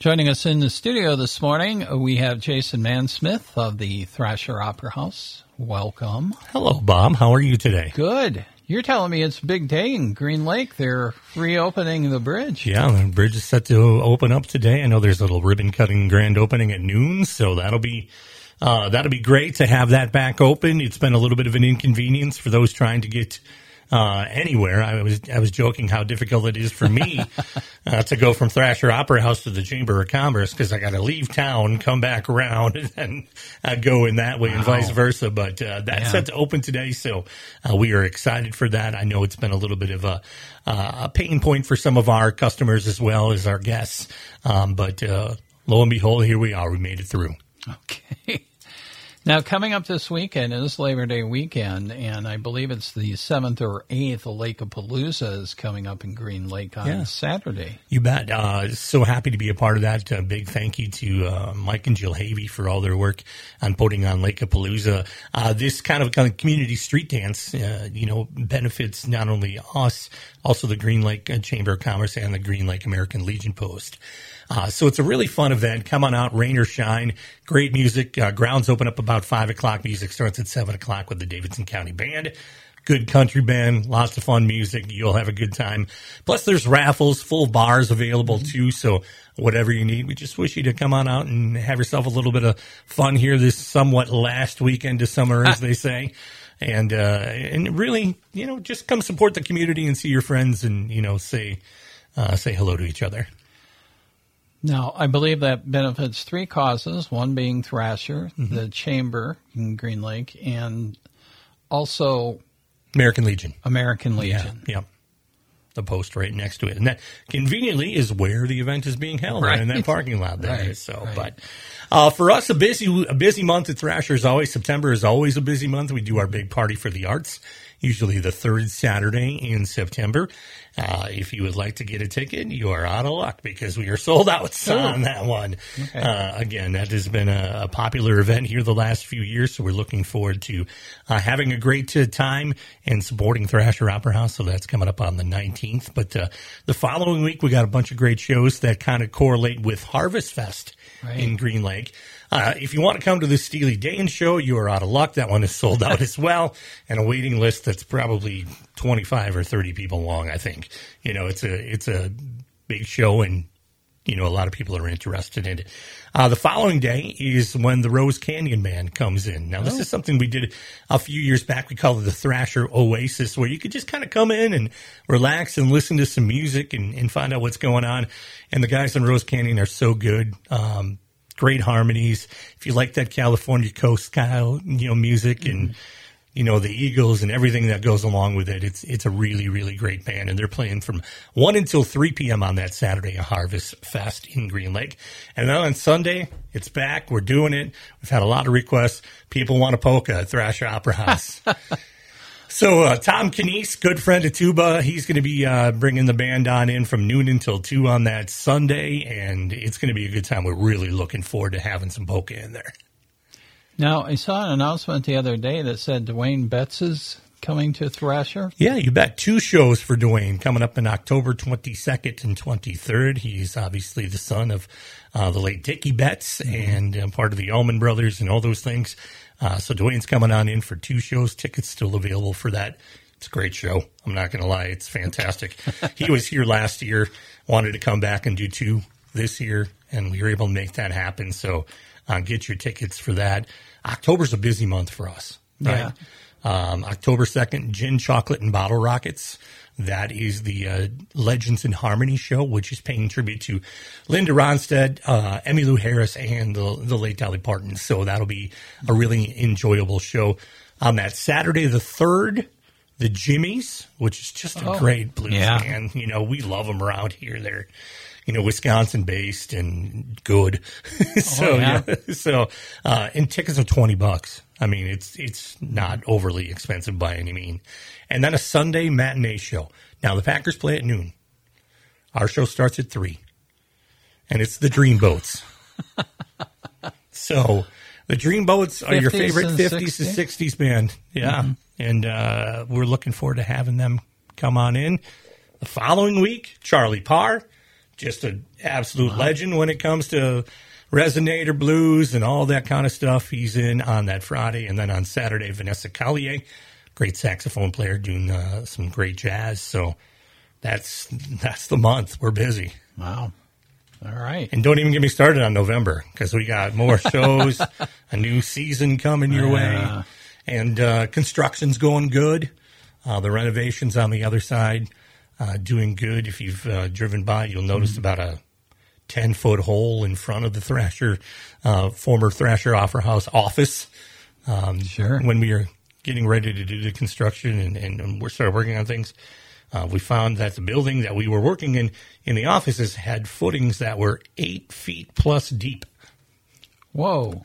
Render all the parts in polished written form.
Joining us in the studio this morning, we have Jason Mansmith of the Thrasher Opera House. Welcome. Hello, Bob. How are you today? Good. You're telling me it's a big day in Green Lake. They're reopening the bridge. Yeah, the bridge is set to open up today. I know there's a little ribbon cutting grand opening at noon, so that'll be great to have that back open. It's been a little bit of an inconvenience for those trying to get anywhere. I was joking how difficult it is for me to go from Thrasher Opera House to the Chamber of Commerce because I got to leave town, come back around, and then go in that way and vice versa. But that's set to open today, so we are excited for that. I know it's been a little bit of a pain point for some of our customers as well as our guests, but lo and behold, here we are. We made it through. Okay. Now, coming up this weekend is Labor Day weekend, and I believe it's the 7th or 8th. Lake-a-Palooza is coming up in Green Lake on Saturday. You bet. So happy to be a part of that. Big thank you to Mike and Jill Havey for all their work on putting on Lake-a-Palooza. This kind of community street dance, benefits not only us, also the Green Lake Chamber of Commerce and the Green Lake American Legion Post. So it's a really fun event. Come on out, rain or shine. Great music. Grounds open up about 5 o'clock. Music starts at 7 o'clock with the Davidson County Band. Good country band, lots of fun music. You'll have a good time. Plus, there's raffles, full bars available too. So whatever you need, we just wish you to come on out and have yourself a little bit of fun here this somewhat last weekend of summer, as they say. And really, just come support the community and see your friends and, say hello to each other. Now, I believe that benefits 3 causes, one being Thrasher, the Chamber in Green Lake, and also American Legion. Yeah. The post right next to it. And that conveniently is where the event is being held, right in that parking lot there. But for us, a busy month at Thrasher is always, September is always a busy month. We do our big party for the arts, usually the 3rd Saturday in September. If you would like to get a ticket, you are out of luck because we are sold out on that one. Okay. Again, that has been a popular event here the last few years, so we're looking forward to having a great time and supporting Thrasher Opera House. So that's coming up on the 19th. But the following week, we got a bunch of great shows that kind of correlate with Harvest Fest in Green Lake. If you want to come to the Steely Dan show, you are out of luck. That one is sold out as well, and a waiting list that's probably 25 or 30 people long, I think. It's a big show, and, a lot of people are interested in it. The following day is when the Rose Canyon Band comes in. Now, this is something we did a few years back. We call it the Thrasher Oasis, where you could just kind of come in and relax and listen to some music and find out what's going on. And the guys on Rose Canyon are so good. Great harmonies. If you like that California coast style, music and, the Eagles and everything that goes along with it, it's a really, really great band. And they're playing from 1 until 3 p.m. on that Saturday at Harvest Fest in Green Lake. And then on Sunday, it's back. We're doing it. We've had a lot of requests. People want a polka at Thrasher Opera House. So Tom Canese, good friend of Tuba, he's going to be bringing the band on in from noon until 2 on that Sunday, and it's going to be a good time. We're really looking forward to having some polka in there. Now, I saw an announcement the other day that said Dwayne Betts is coming to Thrasher. Yeah, you bet. 2 shows for Dwayne coming up in October 22nd and 23rd. He's obviously the son of the late Dickie Betts and part of the Allman Brothers and all those things. So Dwayne's coming on in for 2 shows. Tickets still available for that. It's a great show. I'm not going to lie. It's fantastic. He was here last year, wanted to come back and do 2 this year, and we were able to make that happen. So get your tickets for that. October's a busy month for us. Right? Yeah. October 2nd, Gin, Chocolate, and Bottle Rockets. That is the Legends in Harmony show, which is paying tribute to Linda Ronstadt, Emmylou Harris, and the late Dolly Parton. So that'll be a really enjoyable show. On that Saturday the 3rd, the Jimmies, which is just a great blues band. We love them around here. They're, Wisconsin-based and good. And tickets are $20. I mean, it's not overly expensive by any means. And then a Sunday matinee show. Now, the Packers play at noon. Our show starts at 3. And it's the Dreamboats. So, the Dreamboats are your favorite 50s and 60s band. Yeah. Mm-hmm. And we're looking forward to having them come on in. The following week, Charlie Parr, just an absolute legend when it comes to resonator blues and all that kind of stuff. He's in on that Friday. And then on Saturday, Vanessa Collier, great saxophone player, doing some great jazz. So that's the month. We're busy. Wow. All right. And don't even get me started on November, because we got more shows, a new season coming your way, and construction's going good. The renovations on the other side doing good. If you've driven by, you'll notice about a 10-foot hole in front of the Thrasher, former Thrasher Opera House office. Sure. When we were getting ready to do the construction and we started working on things, we found that the building that we were working in the offices had footings that were 8 feet plus deep. Whoa.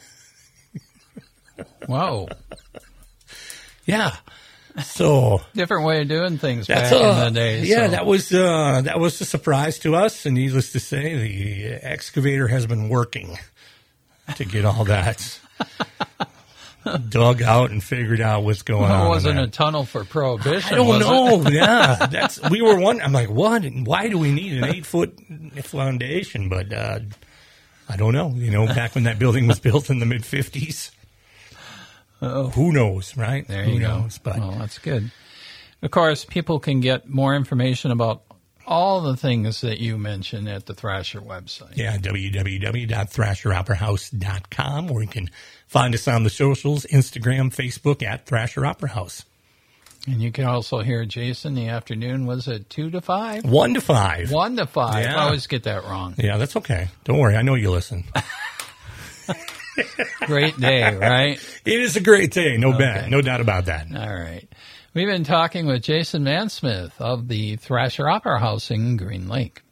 Whoa. Yeah. So different way of doing things back in the day. Yeah, so. that was a surprise to us, and needless to say, the excavator has been working to get all that dug out and figured out what's going on. It wasn't a tunnel for prohibition. I don't know. Yeah, we were wondering. I'm like, what? Why do we need an 8-foot foundation? But I don't know. Back when that building was built in the mid-50s. Who knows, right? There you go. But well, that's good. Of course, people can get more information about all the things that you mentioned at the Thrasher website. Yeah, www.thrasheroperahouse.com, or you can find us on the socials, Instagram, Facebook, at Thrasher Opera House. And you can also hear Jason the afternoon. Was it 2 to 5? 1 to 5. 1 to 5. Yeah. I always get that wrong. Yeah, that's okay. Don't worry. I know you listen. Great day, right? It is a great day. No doubt about that. All right. We've been talking with Jason Mansmith of the Thrasher Opera House in Green Lake.